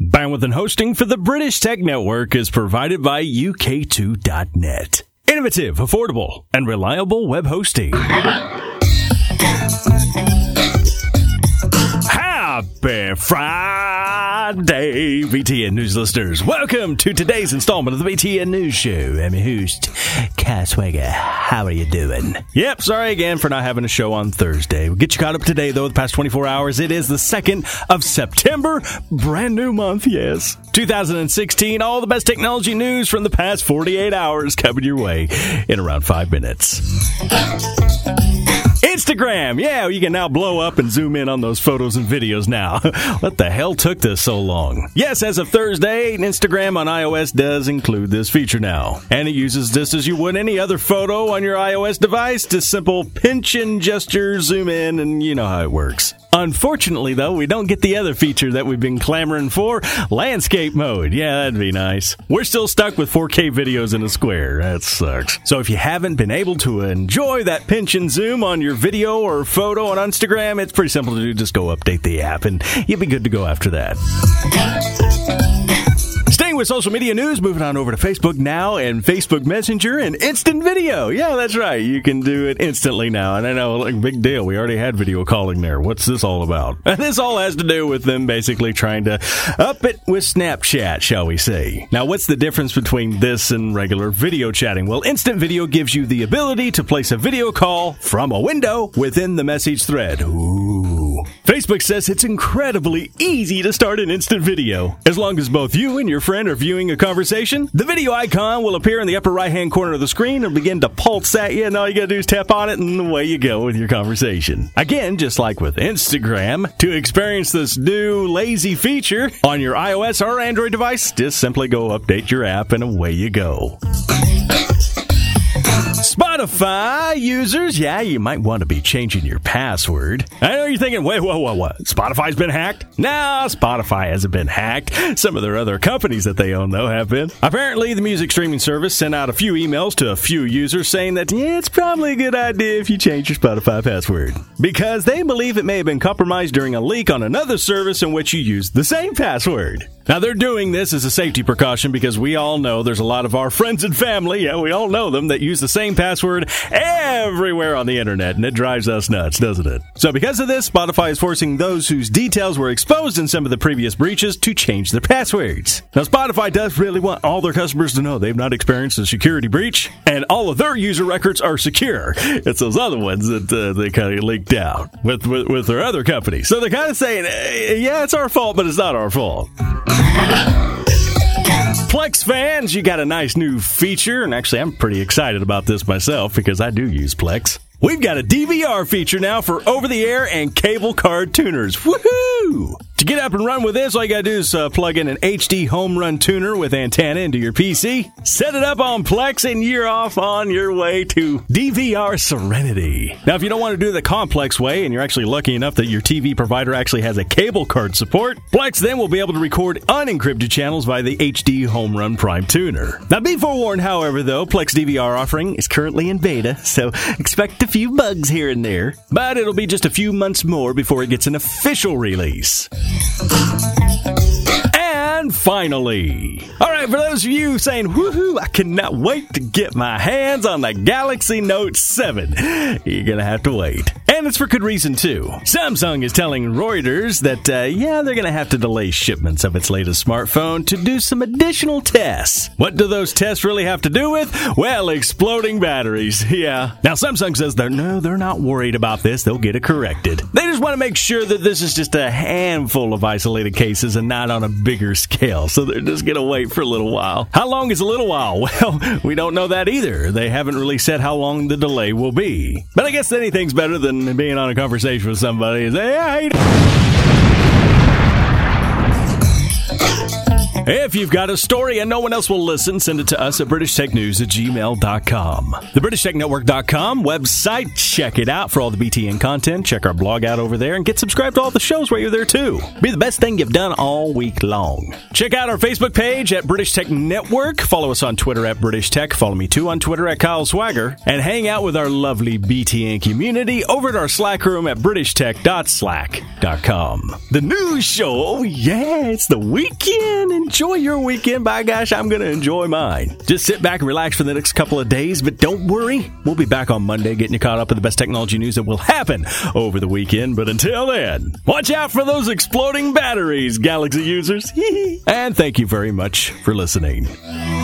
Bandwidth and hosting for the British Tech Network is provided by UK2.net. Innovative, affordable, and reliable web hosting. Happy Friday, BTN News listeners. Welcome to today's installment of the BTN News Show. I'm your host, Kai Swagger. How are you doing? Yep, sorry again for not having a show on Thursday. We'll get you caught up today, though, the past 24 hours. It is the 2nd of September. Brand new month, yes. 2016, all the best technology news from the past 48 hours coming your way in around 5 minutes. Instagram, yeah, you can now blow up and zoom in on those photos and videos now. What the hell took this so long? Yes, as of Thursday, Instagram on iOS does include this feature now. And it uses this as you would any other photo on your iOS device to simple pinch and gesture, zoom in, and you know how it works. Unfortunately, though, we don't get the other feature that we've been clamoring for, landscape mode. Yeah, that'd be nice. We're still stuck with 4K videos in a square. That sucks. So if you haven't been able to enjoy that pinch and zoom on your video or photo on Instagram, it's pretty simple to do. Just go update the app, and you'll be good to go after that. Staying with social media news, moving on over to Facebook now and Facebook Messenger and instant video. Yeah, that's right. You can do it instantly now. And I know, like, big deal. We already had video calling there. What's this all about? And this all has to do with them basically trying to up it with Snapchat, shall we say. Now, what's the difference between this and regular video chatting? Well, instant video gives you the ability to place a video call from a window within the message thread. Ooh. Facebook says it's incredibly easy to start an instant video. As long as both you and your friend are viewing a conversation, the video icon will appear in the upper right-hand corner of the screen and begin to pulse at you, and all you gotta do is tap on it, and away you go with your conversation. Again, just like with Instagram, to experience this new lazy feature on your iOS or Android device, just simply go update your app, and away you go. Spotify users, yeah, you might want to be changing your password. I know you're thinking, wait, what? Spotify's been hacked? No, Spotify hasn't been hacked. Some of their other companies that they own, though, have been. Apparently, the music streaming service sent out a few emails to a few users saying that, yeah, it's probably a good idea if you change your Spotify password. Because they believe it may have been compromised during a leak on another service in which you used the same password. Now, they're doing this as a safety precaution because we all know there's a lot of our friends and family, yeah, we all know them, that use the same password everywhere on the internet, and it drives us nuts, doesn't it? So because of this, Spotify is forcing those whose details were exposed in some of the previous breaches to change their passwords. Now, Spotify does really want all their customers to know they've not experienced a security breach, and all of their user records are secure. It's those other ones that they kind of leaked out with their other companies. So they're kind of saying, yeah, it's our fault, but it's not our fault. Plex fans, you got a nice new feature, and actually I'm pretty excited about this myself because I do use Plex. We've got a DVR feature now for over-the-air and cable card tuners. Woohoo! To get up and run with this, all you gotta do is plug in an HD home run tuner with antenna into your PC, set it up on Plex, and you're off on your way to DVR serenity. Now, if you don't want to do the complex way, and you're actually lucky enough that your TV provider actually has a cable card support, Plex then will be able to record unencrypted channels via the HD Home Run Prime Tuner. Now, be forewarned, however, though, Plex DVR offering is currently in beta, so expect a few bugs here and there, but it'll be just a few months more before it gets an official release. And finally, all right, for those of you saying, woohoo, I cannot wait to get my hands on the Galaxy Note 7, you're going to have to wait. And it's for good reason, too. Samsung is telling Reuters that, they're going to have to delay shipments of its latest smartphone to do some additional tests. What do those tests really have to do with? Well, exploding batteries, yeah. Now, Samsung says they're not worried about this. They'll get it corrected. They just want to make sure that this is just a handful of isolated cases and not on a bigger scale. So they're just going to wait for a little while. How long is a little while? Well, we don't know that either. They haven't really said how long the delay will be. But I guess anything's better than being on a conversation with somebody and say, hey, If you've got a story and no one else will listen, send it to us at BritishTechNews@gmail.com. The BritishTechNetwork.com website, check it out for all the BTN content. Check our blog out over there and get subscribed to all the shows while you're there too. Be the best thing you've done all week long. Check out our Facebook page at British Tech Network. Follow us on Twitter at British Tech. Follow me too on Twitter at Kyle Swagger. And hang out with our lovely BTN community over at our Slack room at BritishTech.slack.com. The news show. Oh yeah, it's the weekend. Enjoy your weekend. By gosh, I'm going to enjoy mine. Just sit back and relax for the next couple of days, but don't worry. We'll be back on Monday getting you caught up with the best technology news that will happen over the weekend. But until then, watch out for those exploding batteries, Galaxy users. And thank you very much for listening.